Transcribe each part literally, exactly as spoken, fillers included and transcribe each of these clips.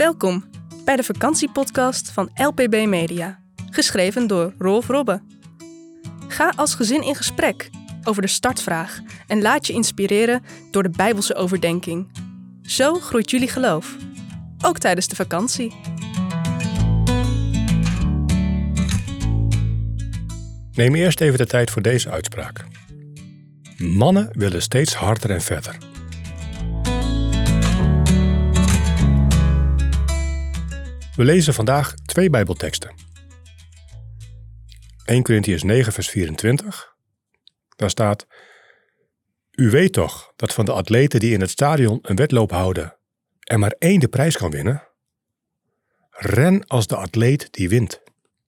Welkom bij de vakantiepodcast van L P B Media, geschreven door Rolf Robbe. Ga als gezin in gesprek over de startvraag en laat je inspireren door de Bijbelse overdenking. Zo groeit jullie geloof, ook tijdens de vakantie. Neem eerst even de tijd voor deze uitspraak. Mannen willen steeds harder en verder. We lezen vandaag twee Bijbelteksten. Eerste Korintiërs negen vers vierentwintig. Daar staat: U weet toch dat van de atleten die in het stadion een wedloop houden er maar één de prijs kan winnen? Ren als de atleet die wint.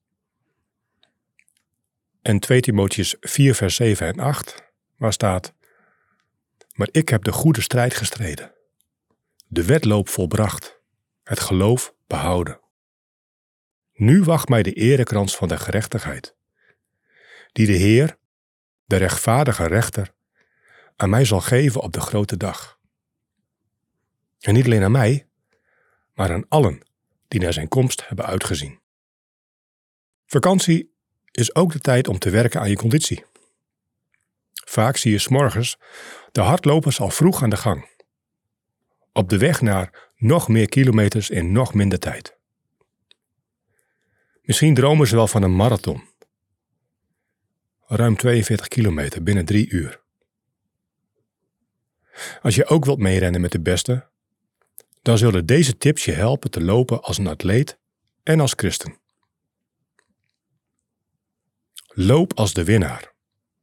En tweede Timotheüs vier vers zeven en acht, waar staat: Maar ik heb de goede strijd gestreden, de wedloop volbracht, het geloof behouden. Nu wacht mij de erekrans van de gerechtigheid, die de Heer, de rechtvaardige rechter, aan mij zal geven op de grote dag. En niet alleen aan mij, maar aan allen die naar zijn komst hebben uitgezien. Vakantie is ook de tijd om te werken aan je conditie. Vaak zie je 's morgens de hardlopers al vroeg aan de gang, op de weg naar nog meer kilometers in nog minder tijd. Misschien dromen ze wel van een marathon. Ruim tweeënveertig kilometer binnen drie uur. Als je ook wilt meerennen met de beste, dan zullen deze tips je helpen te lopen als een atleet en als christen. Loop als de winnaar.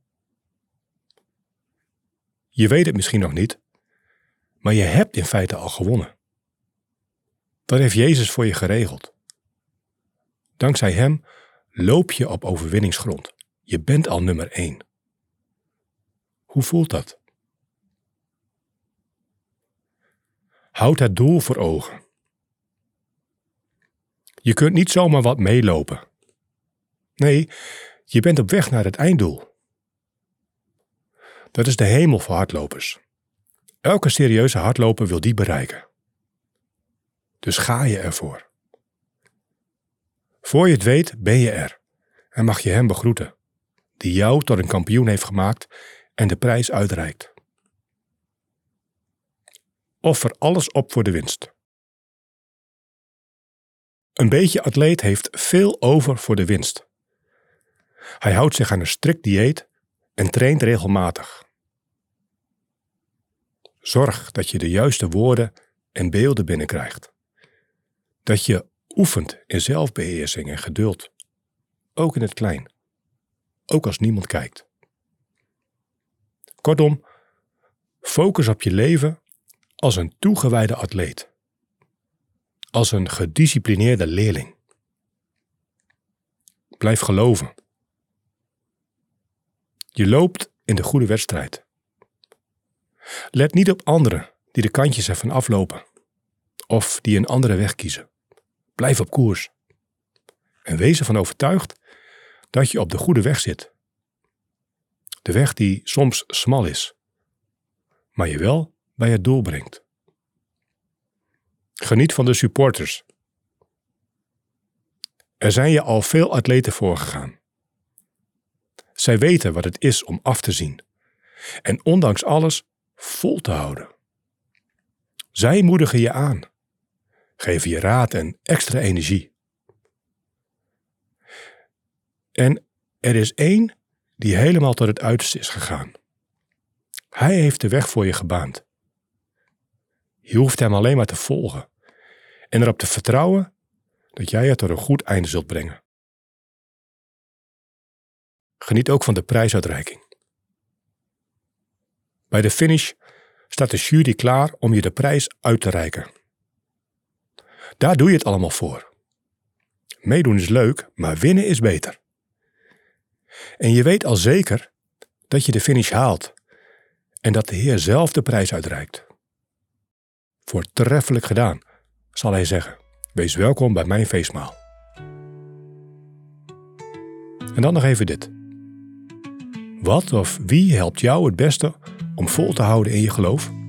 Je weet het misschien nog niet, maar je hebt in feite al gewonnen. Dat heeft Jezus voor je geregeld. Dankzij hem loop je op overwinningsgrond. Je bent al nummer één. Hoe voelt dat? Houd het doel voor ogen. Je kunt niet zomaar wat meelopen. Nee, je bent op weg naar het einddoel. Dat is de hemel voor hardlopers. Elke serieuze hardloper wil die bereiken. Dus ga je ervoor. Voor je het weet ben je er en mag je hem begroeten, die jou tot een kampioen heeft gemaakt en de prijs uitreikt. Offer alles op voor de winst. Een beetje atleet heeft veel over voor de winst. Hij houdt zich aan een strikt dieet en traint regelmatig. Zorg dat je de juiste woorden en beelden binnenkrijgt. Dat je oefent in zelfbeheersing en geduld. Ook in het klein. Ook als niemand kijkt. Kortom, focus op je leven als een toegewijde atleet. Als een gedisciplineerde leerling. Blijf geloven. Je loopt in de goede wedstrijd. Let niet op anderen die de kantjes ervan aflopen. Of die een andere weg kiezen. Blijf op koers. En wees ervan overtuigd dat je op de goede weg zit. De weg die soms smal is, maar je wel bij het doel brengt. Geniet van de supporters. Er zijn je al veel atleten voorgegaan. Zij weten wat het is om af te zien en ondanks alles vol te houden. Zij moedigen je aan, geven je raad en extra energie. En er is één die helemaal tot het uiterste is gegaan. Hij heeft de weg voor je gebaand. Je hoeft hem alleen maar te volgen en erop te vertrouwen dat jij het tot een goed einde zult brengen. Geniet ook van de prijsuitreiking. Bij de finish staat de jury klaar om je de prijs uit te reiken. Daar doe je het allemaal voor. Meedoen is leuk, maar winnen is beter. En je weet al zeker dat je de finish haalt en dat de Heer zelf de prijs uitreikt. Voortreffelijk gedaan, zal hij zeggen. Wees welkom bij mijn feestmaal. En dan nog even dit. Wat of wie helpt jou het beste om vol te houden in je geloof?